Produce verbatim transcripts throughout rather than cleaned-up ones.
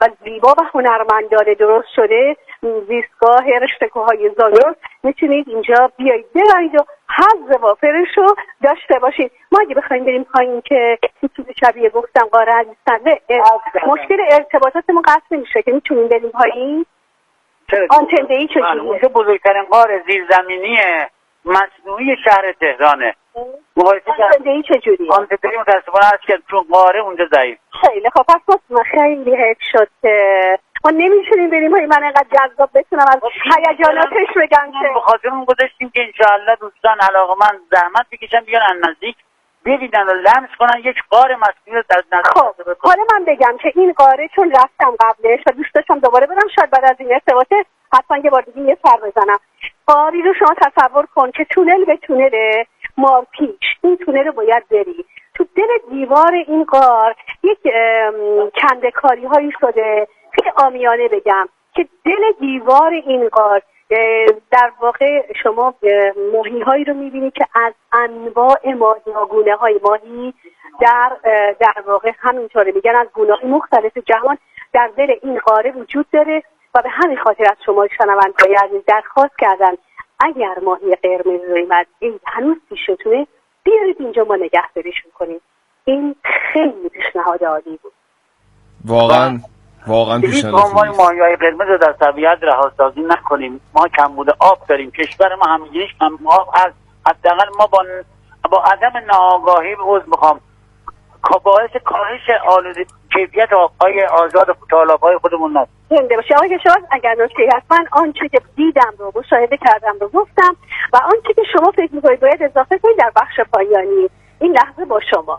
و زیبا و هنرمندانه درست شده زیستگاه رشته‌کوهای زاگرس میتونید اینجا بیایید ببرید و حظ وافرش رو داشته باشید. ما اگه بخوایم بریم پایین که تو شبیه گفتم قاره عزیزتنده مشکل ارتباطاتمون قطع نمیشه که میتونیم بریم پایین. آنتنده‌ای چجوریه؟ اونجا بزرگترین غار زیرزمینی مصنوعی شهر تهرانه. آنتنده‌ای چجوریه؟ آنتنده‌ای متاسفانه هست که چون غاره اونجا ضعیف. خیلی خب پس ما خیلی حیف شد که ما نمیتونیم بریم پایین. من اینقدر جذاب بتونم از هیجاناتش بگم که به خاطر اون گذاشتیم که انشاءالله دوستان علاقه‌مند زحمت بکشن بیان از نزدیک ببینن و لمس کنن یک غار مصنوعی از نزدیک. خب حالا من بگم که این غاره چون رفتم قبلش و دوست داشتم دوباره برم شاید بعد از این ارتباطه حتما یه بار دیگه یه سر بزنم. غاری رو شما تصور کن که تونل به تونل مارپیچ، این تونل رو باید بری تو دل دیوار این غار یک کنده‌کاری هایی شده. خیلی عامیانه بگم که دل دیوار این غار در واقع شما ماهی هایی رو میبینید که از انواع ماهی‌گونه های ماهی در در واقع همینطوره میگن از گونه‌های مختلف جهان در دل این غاره وجود داره و به همین خاطر از شما شنوندگان عزیز درخواست کردن اگر ماهی قرمز رو اومد این هنوز پیشتونه بیارید اینجا ما نگهداریش میکنیم. این خیلی پیشنهاد عالی بود. واقعا واقعا پیشنهاد خوبه. ما ماهی‌های قرمز رو در طبیعت رهاسازی نکنیم. ما کمبود آب داریم. کشور ما همینجوریش کم آب هست. حداقل ما با با عدم ناآگاهی به عضو میخوام باعث کاهش آلوده کیفیت آب‌های آزاد و تالاب‌های خودمون است. زنده باشه آقای کشاورز. اگر نکته هست من آنچه که دیدم رو مشاهده کردم رو گفتم و آنچه که شما فکر می‌کنید باید اضافه کنید در بخش پایانی. این لحظه با شما.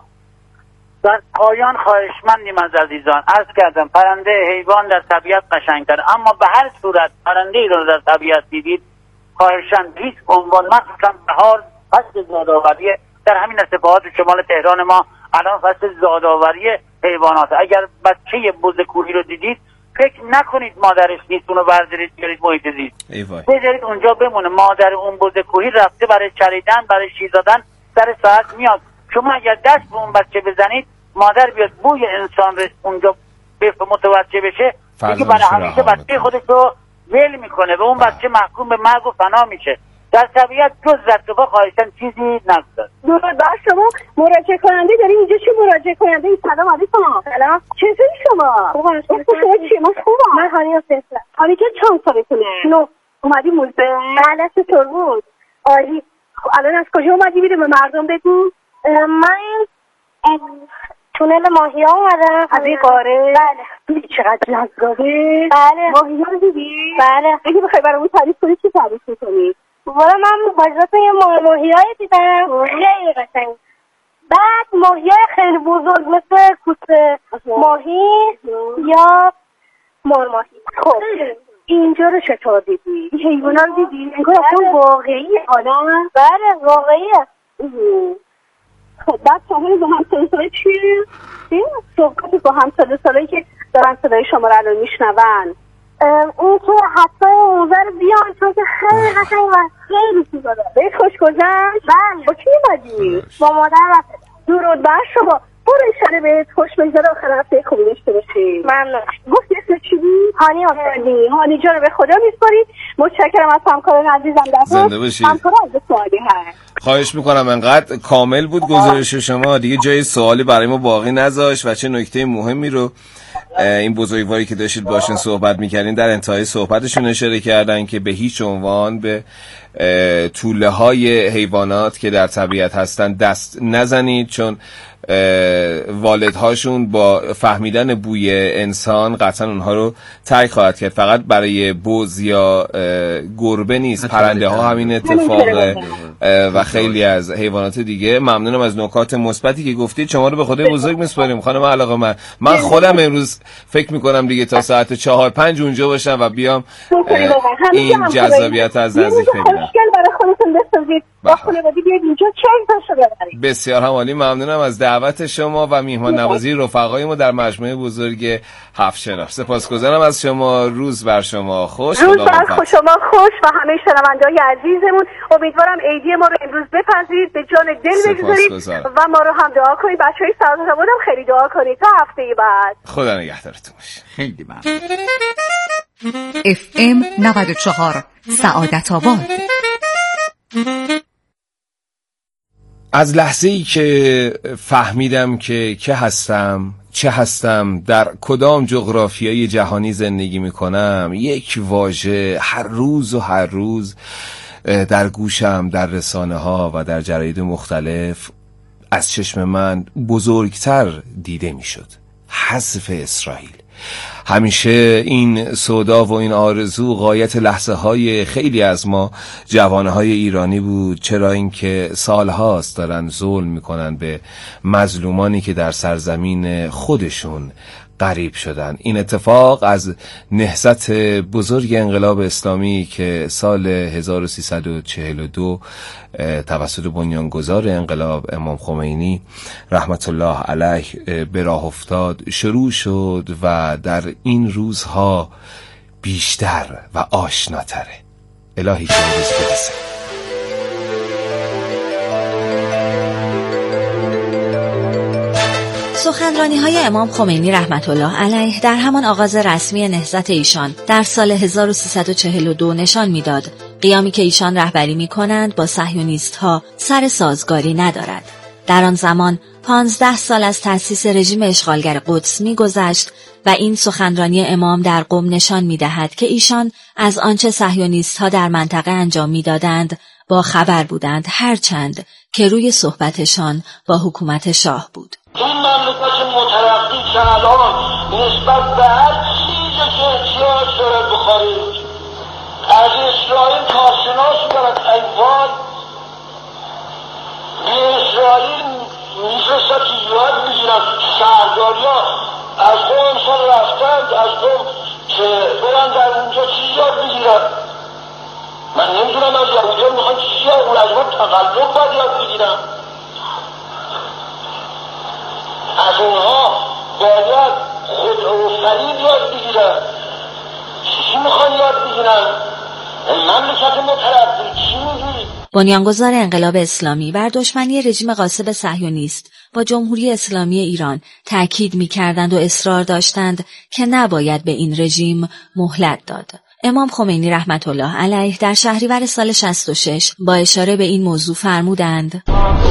در پایان خواهشمندیم از عزیزان عرض کردم پرنده حیوان در طبیعت قشنگ‌تره، اما به هر صورت پرنده‌ای رو در طبیعت دیدید خواهشاً هیچ عنوان مخصوصاً بهار فصل زادآوری در همین استفاده شمال تهران ما الان فصل زادآوری حیوانات. اگر بچه بز کوهی رو دیدید فکر نکنید مادرش نیست اونو بردارید بیارید محیط زیست بذارید اونجا بمونه. مادر اون بز کوهی رفته برای چریدن برای شیر دادن در ساعت میاد. شما اگر دست به اون بچه بزنید مادر بیاد بوی انسان رو اونجا متوجه بشه دیگه برای همیشه بچه خودش رو ول میکنه و اون بچه محکوم به مرگ و فنا میشه. در طبیعت جز رتبا خواهشن چیزی نگذار. درود بر شما. مراجعه کننده داریم اینجا. چه مراجعه کننده ای؟ سلام علیکم. سلام. چطوری شما؟ خوبم. شما چی؟ من خوبم. من هانی هستم. هانی که چند سالتونه؟ نو. اومدی موزه؟ بله. چطور بود؟ عالی. الان از کجا اومدی؟ میره به مردم بگو. من از تونل ماهی ها اومدم. از این قاره؟ بله. چقدر جذابه. بله. ماهی ها رو دیدی؟ بله. اگه بخوای برامون تعریف کنی چی تعریف می‌کنی؟ والا من باجات یه ماهی های دیدم خیلی قشنگ. بعد ماهی های خیلی بزرگ مثل کوسه ماهی یا مار ماهی. خب اینجا رو چطور دیدی؟ این حیوان ها رو دیدی؟ انگار اصلا واقعی آدم؟ بله واقعیه. خب بعد شما با همساله ساله چیه؟ صحبتی با همساله ساله که دارن صدای شما رو الان میشنون اون که حتی موزه رو بیان چون که خیلی قشنگ و خیلی زیبا داره. بهت خوش گذشت؟ بله. با کی اومدی؟ با مادر رفتم. درود بر شما. برو انشالله بهت خوش بگذره آخر هفته خوبی داشته باشی. ممنون. گفتی اسم چی بود؟ هانی حسینی. هانی جان رو به خدا میسپارید. متشکرم از همکاران عزیزم. در زنده باشید. همکارا از سوالی هست. خواهش میکنم. انقدر کامل بود گزارش شما دیگه جای سوالی برای ما باقی نذاشت و چه نکته مهمی رو این بزرگواری که داشتید باشون صحبت میکردین در انتهای صحبتشون اشاره کردن که به هیچ عنوان به توله های حیوانات که در طبیعت هستن دست نزنید، چون والدهاشون با فهمیدن بوی انسان قطعا اونها رو ترک خواهد کرد. فقط برای بز یا گربه نیست، پرنده ها همین اتفاقه و خیلی از حیوانات دیگه. ممنونم از نکات مثبتی که گفتید. شما رو به خدای بزرگ میسپاریم خانم علاقه من. من خودم امروز فکر میکنم دیگه تا ساعت چهار پنج اونجا باشم و بیام این جذابیت از نزدیک ببینم. خوشگل برای خودتون بسازید. با خانوادگی بیاید اینجا چهل تاشو ببرید. بسیار عالی، ممنونم از دعوت شما و میهمان نوازی رفقای ما در مجموعه بزرگ هفت شناخت. سپاسگزارم از شما. روز بر شما خوش. روز بر شما خوش و همه شنونده‌های عزیزمون. امیدوارم عیدی ما رو امروز بپذیرید، به جان دل بگذارید و ما رو هم دعا کنید. بچه‌های سعادت آباد هم خیلی دعا کنید تا هفته بعد. خدا نگهدارتون باشه. خیلی ممنون. اف ام نود و چهار سعادت آباد. از لحظه ای که فهمیدم که که هستم، چه هستم، در کدام جغرافیای جهانی زندگی میکنم، یک واژه هر روز و هر روز در گوشم، در رسانه ها و در جراید مختلف از چشم من بزرگتر دیده میشد: حذف اسرائیل. همیشه این سودا و این آرزو غایت لحظه های خیلی از ما جوانه های ایرانی بود، چرا اینکه سالهاست دارن ظلم میکنن به مظلومانی که در سرزمین خودشون غریب شدن. این اتفاق از نهضت بزرگ انقلاب اسلامی که سال هزار و سیصد و چهل و دو توسط بنیانگذار انقلاب امام خمینی رحمت الله علیه به راه افتاد شروع شد و در این روزها بیشتر و آشناتره. الهی که روز برسه. سخنرانی‌های امام خمینی رحمت الله علیه در همان آغاز رسمی نهضت ایشان در سال هزار و سیصد و چهل و دو نشان می‌داد قیامی که ایشان رهبری می‌کنند با صهیونیست‌ها سر سازگاری ندارد. در آن زمان پانزده سال از تأسیس رژیم اشغالگر قدس می‌گذشت و این سخنرانی امام در قم نشان می‌دهد که ایشان از آنچه صهیونیست‌ها در منطقه انجام می‌دادند با خبر بودند، هرچند که روی صحبتشان با حکومت شاه بود. این مملکت مترقی که الان نسبت به هر چیزی که احتیاج دارد به خارج از اسرائیل کارشناس دارد، ایوان به اسرائیل میفرستد که یاد میگیرد. شهرداری ها از دو انسان رفتند از دو که برن در اونجا چی یاد بگیرد. من نمیدونم از یهودیان میخوان چی یاد اون از اون تقلب باید یاد بگیرم. از اونها باید خود فرید یاد بگیرن. چی میخوان یاد بگیرن؟ مملکت مترقی چی میگی؟ بنیانگذار انقلاب اسلامی بر دشمنی رژیم غاصب صهیونیست با جمهوری اسلامی ایران تأکید می‌کردند و اصرار داشتند که نباید به این رژیم مهلت داد. امام خمینی رحمت الله علیه در شهریور سال شصت و شش با اشاره به این موضوع فرمودند: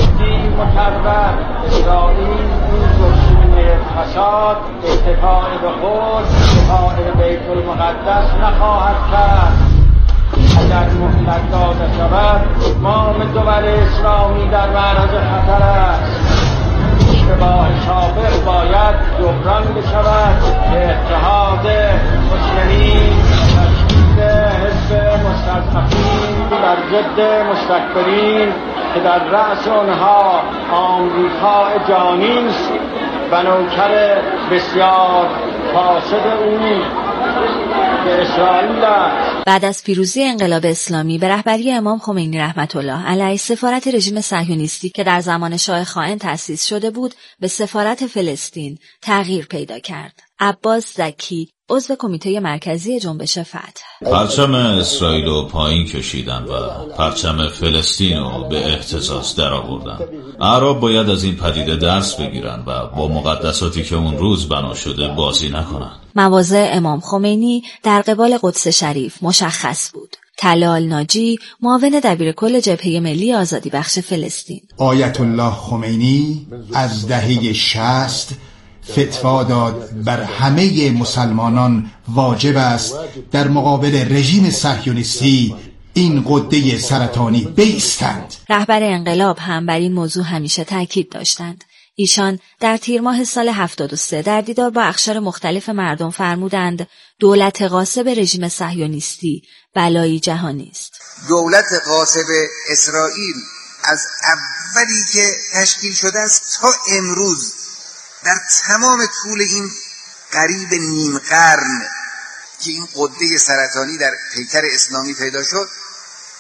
فساد اتفاق به خود اتفاق به بیت المقدس نخواهد کرد. اگر مهلت داده شود امام دول اسلامی در معرض خطر است. اشتباه سابق باید جبران بشود به اتحاد مسلمین، تشکیل حزب مستضعفین در ضد مستکبرین که در رأس آنها آمریکا جانی است و نوکر بسیار فاسد او به اسرائیل است. بعد از پیروزی انقلاب اسلامی به رهبری امام خمینی رحمت الله علیه سفارت رژیم صهیونیستی که در زمان شاه خائن تأسیس شده بود به سفارت فلسطین تغییر پیدا کرد. عباس زکی عضو کمیته مرکزی جنبش فتح: پرچم اسرائیل رو پایین کشیدن و پرچم فلسطین رو به اهتزاز در آوردن. اعراب باید از این پدیده درس بگیرن و با مقدساتی که اون روز بنا شده بازی نکنن. مواضع امام خمینی در قبال قدس شریف مشخص بود. طلال ناجی معاون دبیرکل جبهه ملی آزادی بخش فلسطین: آیت الله خمینی از دهه شصت فتوا داد بر همه مسلمانان واجب است در مقابل رژیم صهیونیستی این غده سرطانی بایستند. رهبر انقلاب هم بر این موضوع همیشه تاکید داشتند. ایشان در تیر ماه سال هفتاد و سه در دیدار با اقشار مختلف مردم فرمودند دولت غاصب رژیم صهیونیستی بلایی جهانی است. دولت غاصب اسرائیل از اولی که تشکیل شده است تا امروز در تمام طول این قریب نیم قرن که این غده سرطانی در پیکر اسلامی پیدا شد،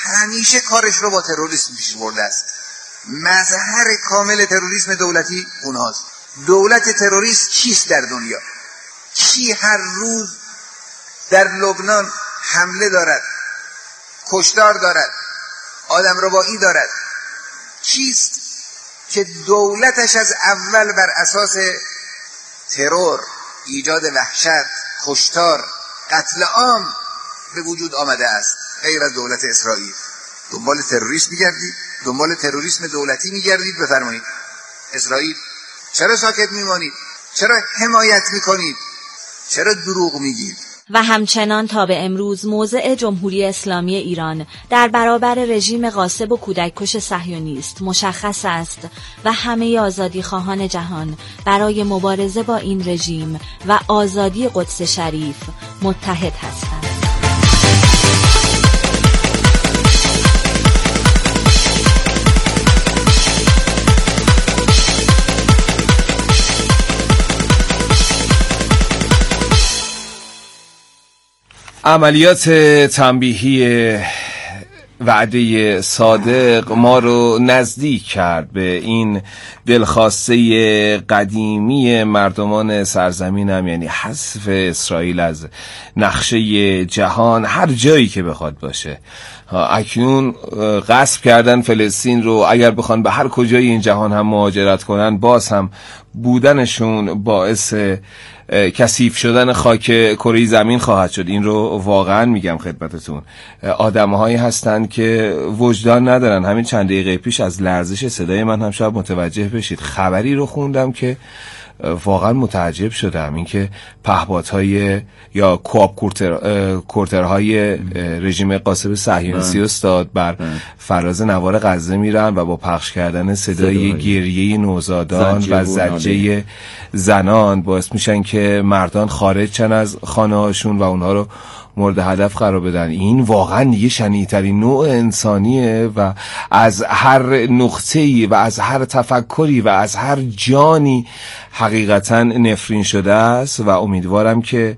همیشه کارش رو با تروریسم پیش برده است. مظهر کامل تروریسم دولتی اونهاست. دولت تروریست کیست در دنیا؟ کی هر روز در لبنان حمله دارد، کشتار دارد، آدم ربایی دارد؟ کیست که دولتش از اول بر اساس ترور، ایجاد وحشت، کشتار، قتل عام به وجود آمده است غیر از دولت اسرائیل؟ دنبال تروریسم می‌گردید؟ دنبال تروریسم دولتی می‌گردید؟ بفرمایید اسرائیل چرا ساکت میمانید؟ چرا حمایت میکنید؟ چرا دروغ میگید؟ و همچنان تا به امروز موضع جمهوری اسلامی ایران در برابر رژیم غاصب و کودککش صهیونیست مشخص است و همه آزادی خواهان جهان برای مبارزه با این رژیم و آزادی قدس شریف متحد هستند. عملیات تنبیهی وعده صادق ما رو نزدیک کرد به این دلخواسته قدیمی مردمان سرزمینم، یعنی حذف اسرائیل از نقشه جهان هر جایی که بخواد باشه. اکنون غصب کردن فلسطین رو، اگر بخوان به هر کجای این جهان هم مهاجرت کنن باز هم بودنشون باعث کثیف شدن خاک کره زمین خواهد شد. این رو واقعا میگم خدمتتون. آدم‌هایی هستن که وجدان ندارن. همین چند دقیقه پیش از لرزش صدای من هم شاید متوجه بشید، خبری رو خوندم که واقعا متعجب شدم. اینکه پهپادهای یا کوآپ کورتر کورترهای رژیم غاصب صهیونیستی استاد بر فراز نوار غزه میرن و با پخش کردن صدای گریه نوزادان و زجه زنان باعث میشن که مردان خارج شن از خانه هاشون و اونها رو مورد هدف قرار بدن. این واقعا دیگه شنیع‌ترین نوع انسانیه و از هر نقطه‌ای و از هر تفکری و از هر جانی حقیقتا نفرین شده است و امیدوارم که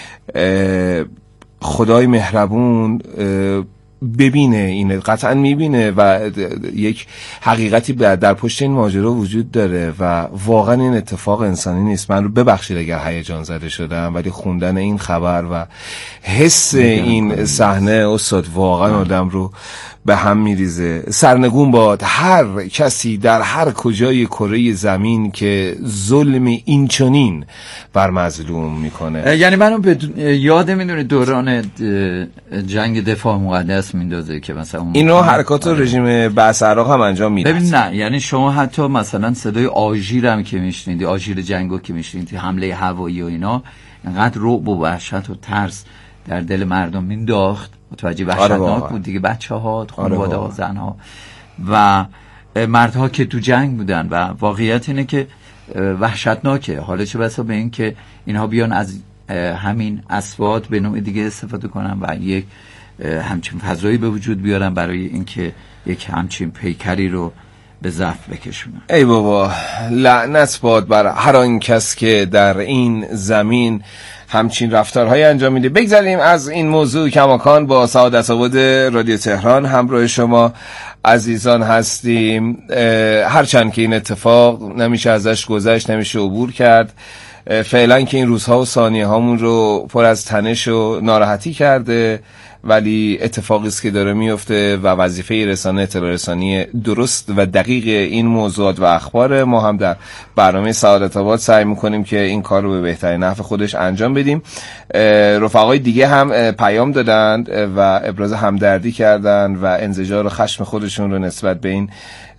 خدای مهربون ببینه، این قطعا میبینه و یک حقیقتی در پشت این ماجرا وجود داره و واقعا این اتفاق انسانی نیست. من رو ببخشید اگر هیجان زده شدم، ولی خوندن این خبر و حس این صحنه استاد واقعا آدم رو به هم میریزه. سرنگون باد هر کسی در هر کجای کره زمین که ظلم اینچنین بر مظلوم میکنه. یعنی منو به یاد میدونه دوران جنگ دفاع مقدس میندازه که مثلا اینو حرکات رژیم بعث عراق هم انجام میده. ببین نه، یعنی شما حتی مثلا صدای آژیر هم که میشنیدی، آژیر جنگو که میشنیدی، حمله هوایی و اینا، انقدر رعب و وحشت و ترس در دل مردم مینداخت. متوجه وحشتناک بود دیگه. بچه ها، خانواده ها، زن ها و مردها که تو جنگ بودن و واقعیت اینه که وحشتناکه. حالا چه بسا به این که اینها بیان از همین اسوات به نوع دیگه استفاده کنن و یک همچین فضایی به وجود بیارن برای اینکه یک همچین پیکری رو به ضعف بکشونن. ای بابا، لعنت باد بر هر آن کس که در این زمین همچین رفتارهای انجام میده. بگذاریم از این موضوع کماکان با سعادت آباد رادیو تهران همراه شما عزیزان هستیم. هرچند که این اتفاق نمیشه ازش گذشت، نمیشه عبور کرد. فعلا که این روزها و ثانیه هامون رو پر از تنش و ناراحتی کرده، ولی اتفاقی است که داره میفته و وظیفه رسانه اطلاع رسانی درست و دقیق این موضوعات و اخبار. ما هم در برنامه سعادت آباد سعی میکنیم که این کار رو به بهترین نحو خودش انجام بدیم. رفقای دیگه هم پیام دادند و ابراز همدردی کردند و انزجار و خشم خودشون رو نسبت به این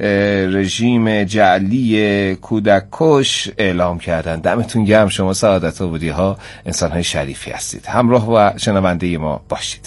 رژیم جعلی کودککش اعلام کردند. دمتون گرم، شما سعادت آبادی ها انسان‌های شریفی هستید. همراه و شنونده ما باشید.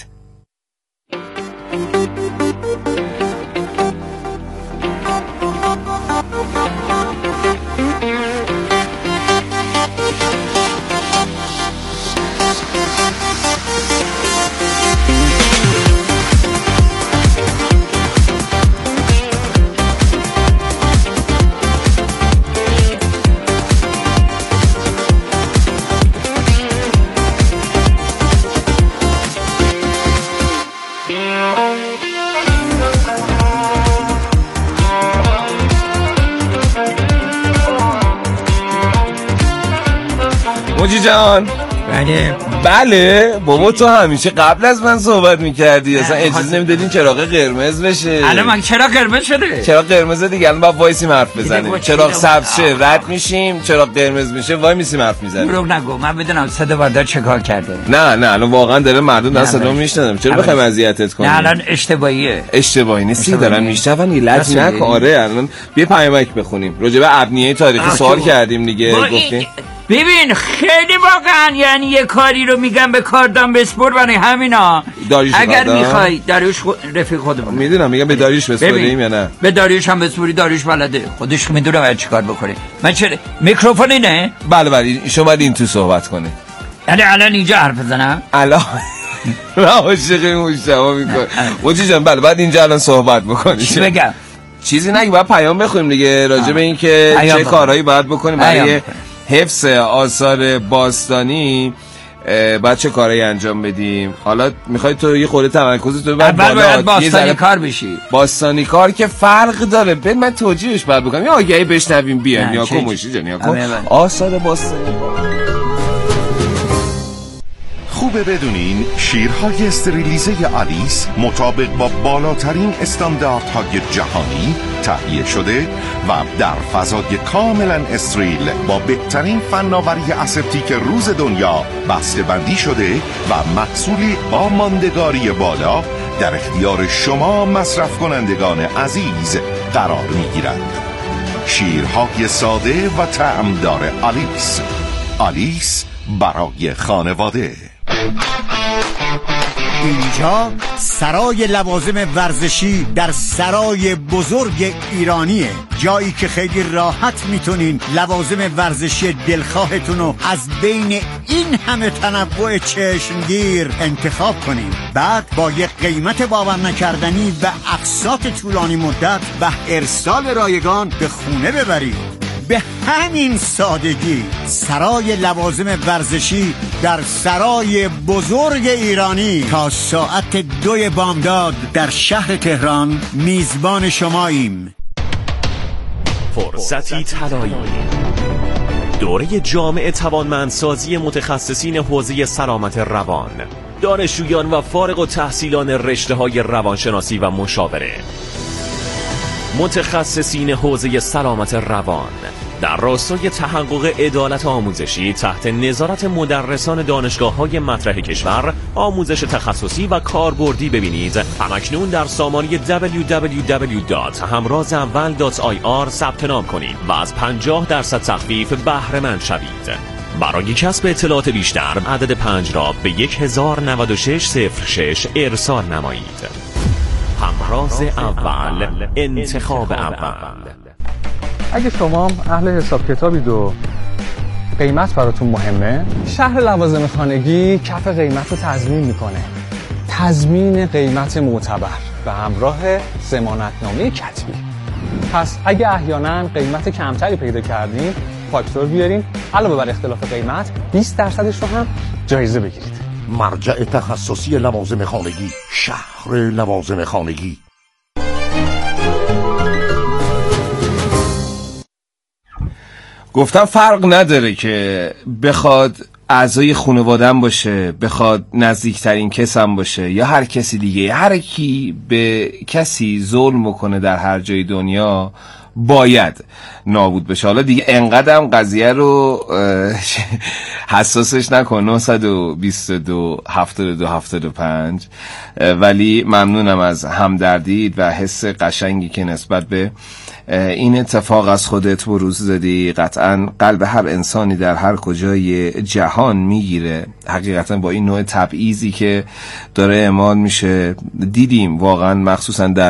موجی جان. بله بله بابا تو همیشه قبل از من صحبت میکردی، اصلا اجازه نمیدادین چراغ قرمز بشه. الان من چراغ قرمز شده؟ چراغ قرمز دیگه الان باید وایسیم حرف بزنیم. چراغ سبز شه رد میشیم، چراغ قرمز میشه وای میسیم حرف میزنیم. دروغ نگو، من بدونم صدا بردار چه کار کرده. نه نه الان واقعا داره مردم دارن صدا میشنن، چرا بخوایم اذیتت کنیم؟ نه الان اشتباهیه. اشتباهی نیستی، دارن میشنون. ایلت نکن. آره الان بیا پیامک بخونیم. راجع به ابنیه تاریخی سوال کردیم دیگه، گفتیم ببین خیلی واقعا یعنی یه کاری رو میگم به کاردان بسپر برای همینا. اگر میخوای داریوش خود رفیق خودمون میدونم میگم به داریوش بسپریم یا نه. به داریوش هم بسپری، داریوش بلده، خودش میدونه باید چیکار بکنه. من چه میکروفون اینه؟ بله بله شما باید این تو صحبت کنه. یعنی الان اینجا حرف بزنم؟ الان من عاشق مشتبه میکنم موجی جان. بله بعد اینجا الان صحبت بکنی. چی بگم؟ چیزی نگی، باید پیام بخونیم دیگه راجع به این که چه کارهایی باید بکنیم برای حفظ آثار باستانی. باید چه کارهایی انجام بدیم؟ حالا میخوای تو یه خورده تمرکز تو ببر بالا، باید باستانی کار بشی. باستانی کار که فرق داره. ببین من توجیهش باید بکنم یا آگهی بشنویم بیایم یا کموشی جان یا کن آثار باستانی. خوبه بدونین شیرهای استریلیزه آلیس مطابق با بالاترین استانداردهای جهانی تهیه شده و در فضای کاملا استریل با بهترین فناوری اسپتیک روز دنیا بسته‌بندی شده و محصولی با ماندگاری بالا در اختیار شما مصرف کنندگان عزیز قرار می‌گیرد. شیرهای ساده و طعمدار آلیس. آلیس برای خانواده. اینجا سرای لوازم ورزشی در سرای بزرگ ایرانیه، جایی که خیلی راحت میتونین لوازم ورزشی دلخواهتون رو از بین این همه تنوع چشمگیر انتخاب کنین، بعد با یک قیمت باور نکردنی و اقساط طولانی مدت و ارسال رایگان به خونه ببرید. به همین سادگی سرای لوازم ورزشی در سرای بزرگ ایرانی تا ساعت دوی بامداد در شهر تهران میزبان شماییم. فرصتی طلایی، دوره جامع توانمندسازی متخصصین حوزه سلامت روان، دانشجویان و فارغ التحصیلان رشته‌های روانشناسی و مشاوره، متخصصین حوزه سلامت روان در راستای تحقق عدالت آموزشی تحت نظارت مدرسان دانشگاه‌های مطرح کشور آموزش تخصصی و کاربردی ببینید. همکنون در سامانه دبلیو دبلیو دبلیو دات همراز اول دات آی آر ثبت نام کنید و از پنجاه درصد تخفیف بهره مند شوید. برای کسب اطلاعات بیشتر عدد پنج را به یک هزار و نود و شش صفر شش ارسال نمایید. همراز اول، انتخاب اول. اگه شما اهل حساب کتابید و قیمت براتون مهمه، شهر لوازم خانگی کف قیمت رو تضمین میکنه. تضمین قیمت معتبر به همراه ضمانتنامه کتبی. پس اگه احیانا قیمت کمتری پیدا کردین، فاکتور بیارین، علاوه بر اختلاف قیمت بیست درصدش رو هم جایزه بگیرید. مرجع تخصصی لوازم خانگی، شهر لوازم خانگی. گفتم فرق نداره که بخواد اعضای خانواده‌ام باشه، بخواد نزدیکترین کسم باشه یا هر کسی دیگه. هر کی به کسی ظلم بکنه در هر جای دنیا باید نابود بشه. حالا دیگه انقدرم قضیه رو حساسش نکن. نه دو دو هفتاد و دو هفتاد و پنج. ولی ممنونم از همدردید و حس قشنگی که نسبت به این اتفاق از خودت بروز دادی. قطعا قلب هر انسانی در هر کجای جهان میگیره. حقیقتا با این نوع تبعیضی که داره اعمال میشه دیدیم واقعا، مخصوصا در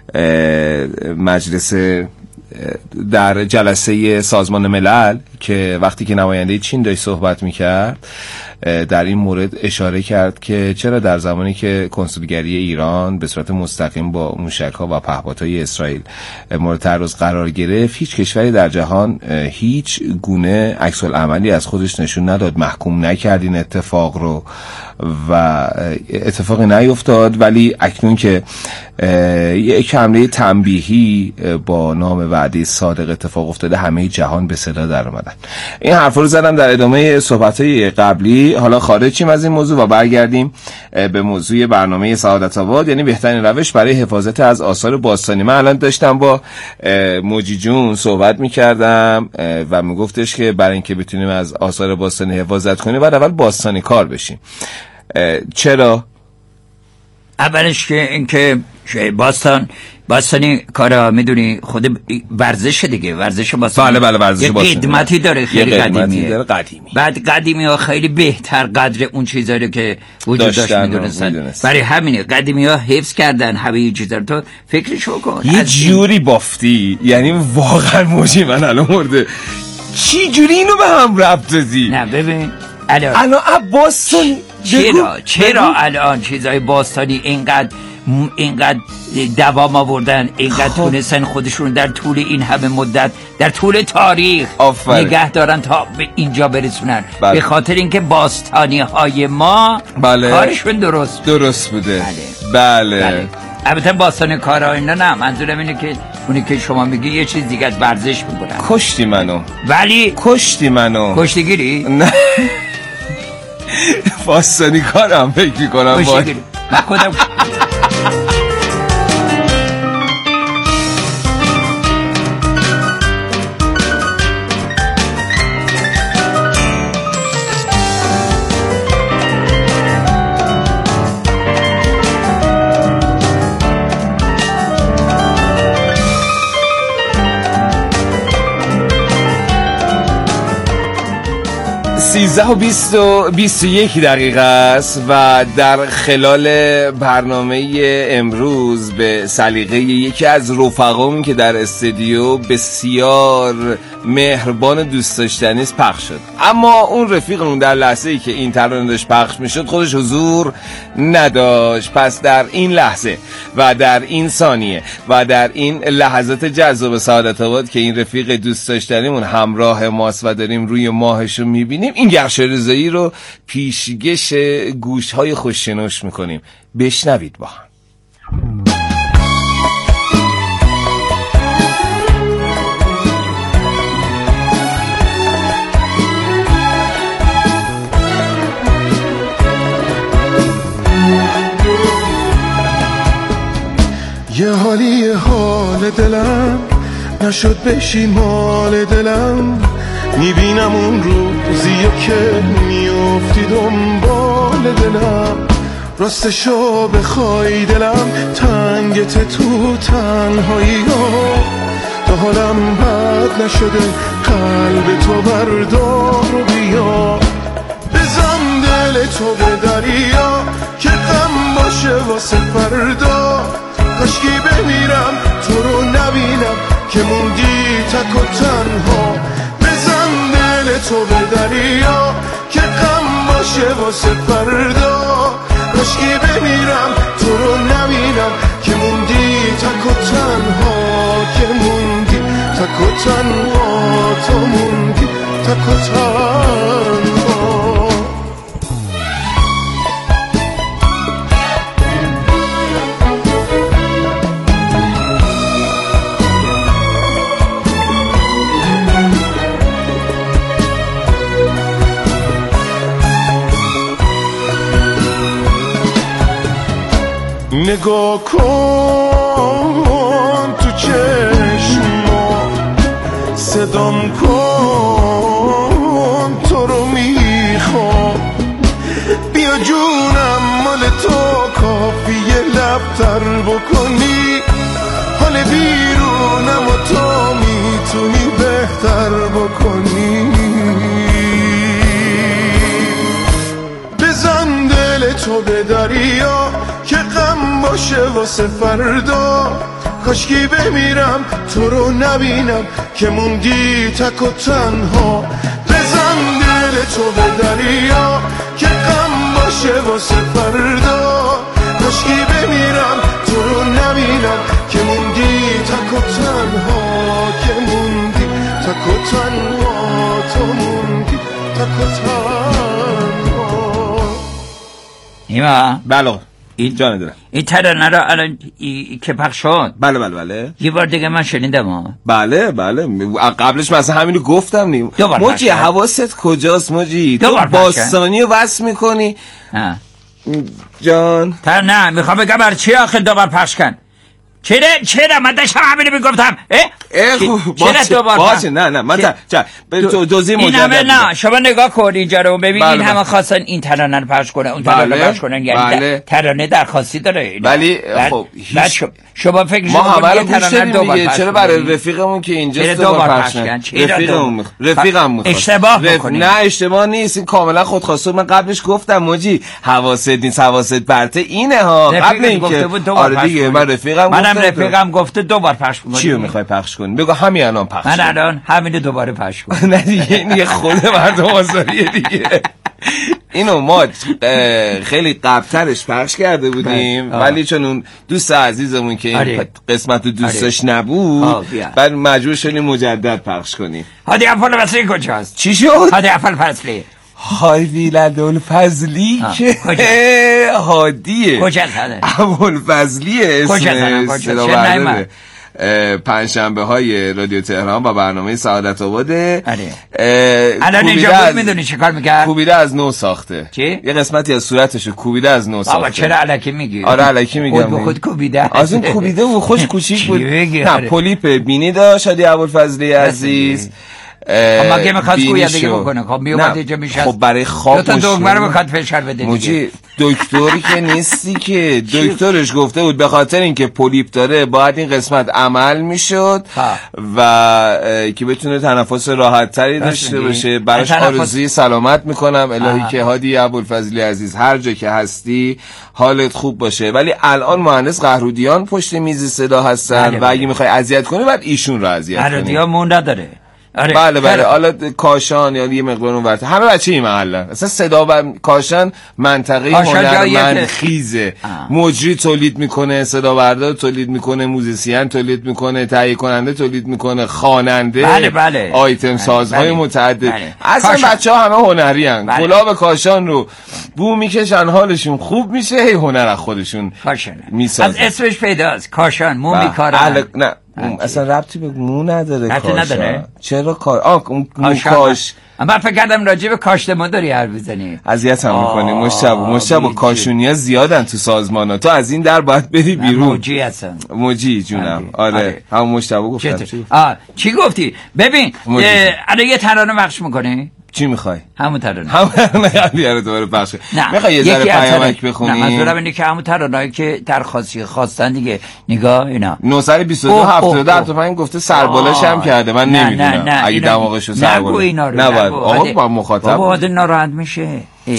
مجلس در جلسه سازمان ملل که وقتی که نماینده چین داشت صحبت میکرد در این مورد اشاره کرد که چرا در زمانی که کنسولگری ایران به صورت مستقیم با موشک‌ها و پهپادهای اسرائیل مورد تعرض قرار گرفت، هیچ کشوری در جهان هیچ گونه عکس العملی از خودش نشون نداد، محکوم نکرد این اتفاق رو و اتفاقی نیفتاد. ولی اکنون که یک حمله تنبیهی با نام وعده صادق اتفاق افتاده، همه جهان به صدا در اومدن. کردن. این حرفا رو زدم در ادامه صحبت‌های قبلی. حالا خارج شیم از این موضوع و برگردیم به موضوع برنامه سعادت آباد، یعنی بهترین روش برای حفاظت از آثار باستانی. من الان داشتم با موجی جون صحبت می‌کردم و میگفتش که برای اینکه بتونیم از آثار باستانی حفاظت کنیم باید اول باستانی کار بشیم. چرا؟ اولش که اینکه باستان باستانی کارا میدونی خود ورزش دیگه، ورزش باستانی بله بله ورزش باستانی یه قدمتی داره، خیلی قدیمیه داره قدیمی. بعد قدیمی ها خیلی بهتر قدر اون چیزایی که وجود داشت میدونستن، برای همینه قدیمی ها حفظ کردن همه این چیزا رو. تو فکرشو کن یه جوری بافتی، یعنی واقعا موجی من الان مرده چی جوری اینو به هم ربط دادی؟ نه ببین الان الان باستانی چرا چرا الان چیزای باستانی اینقدر اینقدر دوام آوردن، اینقدر تونستن خودشون در طول این همه مدت در طول تاریخ آفره. نگه دارن تا به اینجا برسونن. بله. به خاطر اینکه باستانی های ما بله. کارشون درست درست بوده. بله, بله. بله. البته باستانی کارا اینا نه، منظورم اینه که اونی که شما میگی یه چیز دیگه از ورزش میکنن. کشتی منو ولی کشتی منو کشتیگیری؟ نه باستانی کارم فکر میکنم کشتیگیری من خودم سیزده و بیست و بیست و یک دقیقه است و در خلال برنامه امروز به سلیقه یکی از رفقام که در استودیو بسیار مهربان دوست داشتنی است پخش شد، اما اون رفیقمون در لحظه ای که این ترانه داشت پخش میشد خودش حضور نداشت. پس در این لحظه و در این ثانیه و در این لحظات جذاب سعادت آباد که این رفیق دوست داشتنیمون همراه ماست و داریم روی ماهش رو میبینیم، این گرش رضایی رو پیشگش گوشهای خوششنوش میکنیم. بشنوید با هم. یه حالی حال دلم نشد بشی مال دلم، میبینم اون روزیو که میافتی دنبال دلم، راستشو بخوای دلم تنگت تو تنهایی ها، تا حالم بد نشده قلب تو بردار و بیا، بزن دل تو به دریا که غم باشه واسه فردا، کاشکی بمیرم تو رو نبینم که موندی تک و تنها، بزن دل تو به دریا که غم باشه واسه فردا، کاشکی بمیرم تو رو نبینم که موندی تک و تنها، که موندی تک و تنها، تو موندی تک و تنها. نگاه کن تو چشما، صدام کن تو رو میخوام، بیا جونم مال تو کافیه لب تر بکنی، حال بیرونم و تو میتونی بهتر بکنی، بزن دل تو به دریا که غم باشه واسه فردا، کاشکی بمیرم تو رو نبینم که موندی تک و تنها، بزن دل تو به دریا که غم باشه واسه فردا، کاشکی بمیرم تو رو نبینم که موندی تک و تنها، که موندی تک و تنها، تو موندی تک و تنها. نیما بله این جان دارم این ترانه رو الان که پخش شد بله بله بله یه بار دیگه من شنیدم ها. بله بله قبلش مثلا همینو گفتم نیم موجی حواست کجاست موجی تو باستانی رو وصل میکنی ها. جان تا نه میخوام بگم بر چی آخر دوبار پخش کن چرا چرا من داشتم همینو میگفتم اه اه چرا دوبار باشه نه نه من چرا تو دوزی مجدد این همه نه شما نگاه کن اینجا رو ببین این همه خواستن این ترانه رو پخش کنن اون ترانه رو پخش کنن یعنی ترانه درخواستی داره ولی خب شما فکر ما همه رو گوش دادیم دیگه چرا برای رفیقمون که اینجاست دوبار پخش کنن رفیقمون رفیقم میخواد اشتباه میکنی نه اشتباه نیست این کاملا خودخواسته من قبلش گفتم موجی حواست نیست حواست برته اینه ها قبل اینکه آره دیگه من رفیقم منم رفیقم گفته دوبار پخش کنی چیو میخوای پخش کنی بگو همین الان پخش من الان همینو دوباره پخش کنم نه دیگه این یه خود مردم آزاریه دیگه اینو ما خیلی قبلترش پخش کرده بودیم ولی چون اون دوست عزیزمون که این قسمت رو دوستش نبود بعد مجبور شدیم مجدد پخش کنیم. هادی ابوالفضلی کجاست؟ چی شد؟ هادی ابوالفضلی هادی ابوالفضلی که هادیه کجاست ابوالفضلیه اسمش صدا پنجشنبه های رادیو تهران با برنامه سعادت آباده. الان اینجا بود میدونی چه کار میکرد؟ کوبیده از نو ساخته. چی؟ یه قسمتی از صورتشو کوبیده از نو ساخته. بابا چرا الکی میگی؟ آره الکی میگم. خود به خود کوبیده. از اون کوبیده و خوش کوچیک بود. نه پولیپ بینی داشت هادی ابوالفضلی عزیز. اما که میخواست گویندگی بکنه خب میومد اینجا میشه خب برای خواب دو تا دکمه رو میخواد فشار بده موجی دکتری که نیستی که دکترش گفته بود به خاطر اینکه پولیپ داره باید این قسمت عمل میشد و که بتونه تنفس راحت تری داشته باشه براش آرزوی سلامت میکنم الهی که هادی ابوالفضلی عزیز هر جا که هستی حالت خوب باشه. ولی الان مهندس قهرودیان پشت میز صدا هستن و اگه میخوای اذیت کنی بعد ایشون رو اذیت کنی. قهرودیان مون نداره. آره بله بله حالا کاشان یا یه مقدار اون ورته همه بچه این محله اصلا صدا و کاشان منطقه هنرمندخیزه مجری تولید میکنه صدا بردار تولید میکنه موزیسین تولید میکنه تهیه کننده تولید میکنه خواننده بله بله آیتم سازهای بله متعدد بله. اصلا بچه ها همه هنری ان بله. گلاب کاشان رو بو میکشن حالشون خوب میشه هی هنر از خودشون میسازن از اسمش پیداست کاشان مو میکارن نه اصلا ربطی به مو نداره ربطی نداره چرا کار آه مو کاش من فکر کردم راجع به کاشت ما داری حرف بزنی اذیت هم می‌کنی مشتبه مشتبه کاشونیا زیادن تو سازمانا تو از این در باید بری بیرون موجی هستن موجی جونم آره, آره. هم مشتبه گفتم چی آه چی گفتی ببین الان یه ترانه پخش می‌کنی چی میخوای؟ همون ترانه همون ترانه رو دوباره پخش میخوای یه ذره پیامک بخونی؟ نه منظورم اینه که همون ترانه‌ای که درخواستی خواستن دیگه نگاه اینا نهصد و بیست و دو هفتاد و دو هفتاد و پنج گفته سربالاش هم کرده من نمیدونم اگه دماغشو سربالا نه باید آقا با مخاطب بابا آدم ناراحت میشه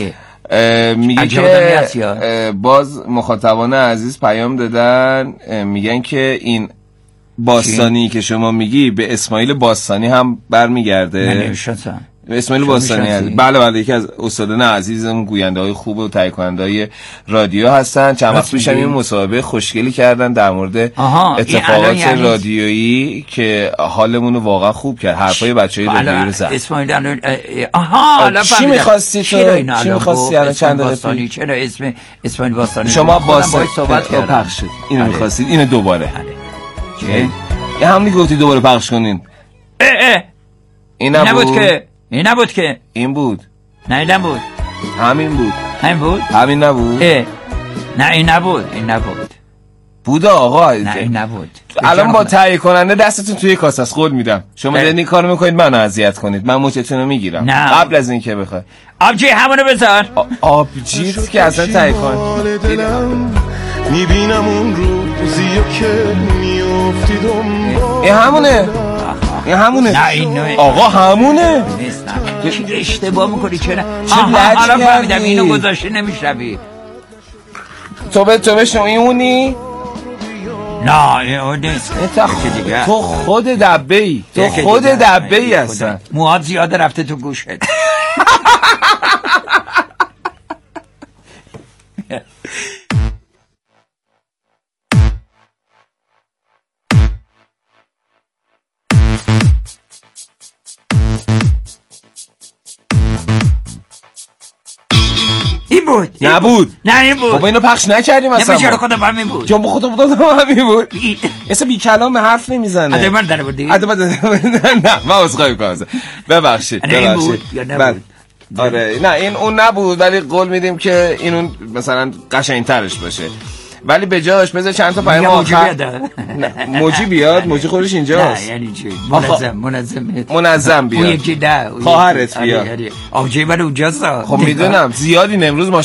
میگه که باز مخاطبان عزیز پیام دادن میگن که این باستانی که شما میگی به اسماعیل باستانی هم برمیگرده نمیشناسم اسماعیل باستانی هست بله بله یکی از استادان عزیزمون گوینده های خوب و تهیه کننده های رادیو هستن چند وقت پیش هم یه مصاحبه خوشگلی کردن در مورد اتفاقات یعنی رادیویی که حالمون رو واقعا خوب کرد حرفای بچهای رادیویی رو زد اسماعیل الان آها الان چی می‌خواستی تو چی می‌خواستی الان چند دقیقه چرا اسم اسماعیل باستانی شما باستانی صحبت کردید پخش اینو می‌خواستید اینو دوباره چی یه همونی گفتی دوباره پخش کنین این نبود که این نبود که این بود نه این نبود همین بود همین بود همین نبود اه. نه این نبود این نبود بود آقا نه این نبود الان با تهیه کننده دستتون توی کاسه است قول میدم شما دارین این کارو میکنید منو اذیت کنید من موچتون رو میگیرم نه. قبل از اینکه بخوای آبجی همونو بذار آبجیت که اصلا تهیه کن میبینم اون روزی که میافتی دنبال این همونه این همونه نه این آقا همونه چی اشتباه میکنی چرا حالا فهمیدم اینو گذاشته نمیشنوی تو به تو بشنو اینونی نه اون نیست تو خود دبه ای تو خود دبه ای هستن موهات زیاده رفته تو گوشت این بود نبود نه این بود خب اینو پخش نکردیم اصلا نمیشه خودم همین بود چون خودم خودم همین بود اصلا بی کلام حرف نمیزنه اده من در بودی اده من نه من عذرخواهی میکنم ببخشید ببخشید آره نه این اون نبود ولی قول میدیم که این اون مثلا قشنگترش باشه ولی به جاش بذار چند تا پیام آخر موجی بیاد موجی خودش اینجاست نه یعنی چی منظم منظم منظم بیاد اون یکی ده خواهرت بیاد آبجی من اونجاست خب میدونم زیادی امروز